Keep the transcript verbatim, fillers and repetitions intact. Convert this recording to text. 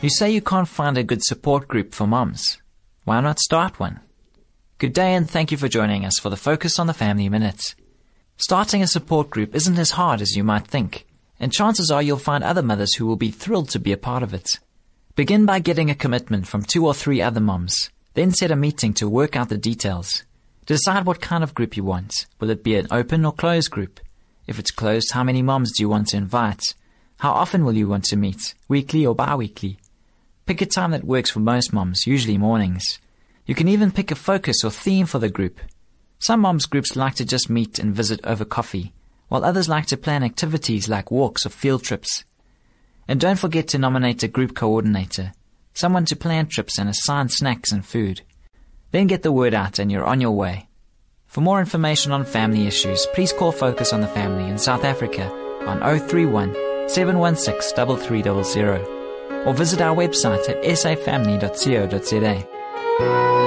You say you can't find a good support group for moms. Why not start one? Good day and thank you for joining us for the Focus on the Family Minute. Starting a support group isn't as hard as you might think, and chances are you'll find other mothers who will be thrilled to be a part of it. Begin by getting a commitment from two or three other moms. Then set a meeting to work out the details. Decide what kind of group you want. Will it be an open or closed group? If it's closed, how many moms do you want to invite? How often will you want to meet? Weekly or bi-weekly? Pick a time that works for most moms, usually mornings. You can even pick a focus or theme for the group. Some moms groups like to just meet and visit over coffee, while others like to plan activities like walks or field trips. And don't forget to nominate a group coordinator, someone to plan trips and assign snacks and food. Then get the word out and you're on your way. For more information on family issues, please call Focus on the Family in South Africa on zero three one, seven one six, three three zero zero or visit our website at s a family dot co dot za.